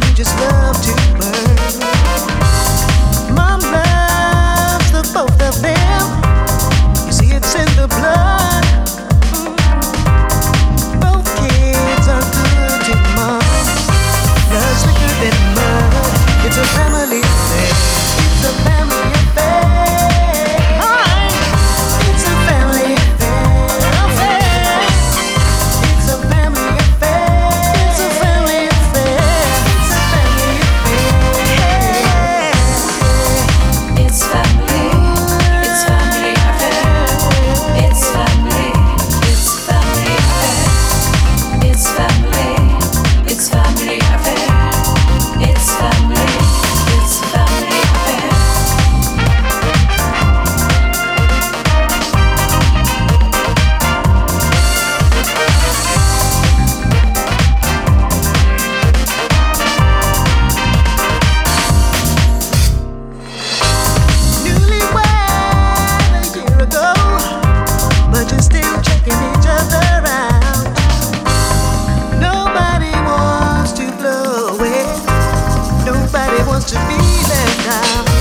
just love to burn. Mom loves the both of them. You see, it's in the blood. Both kids are good to mom. Love's thicker than mud. It's a family affair. It's a family affair. It's a family affair. It's a family affair. It's a family affair. It's a family affair. It's family. It's family affair. It's family. It's family affair. It's family. It's family affair. It's family. It's family affair. Newlywed a year ago, but you're still checking each other out. Nobody wants to blow it. Nobody wants to be left out.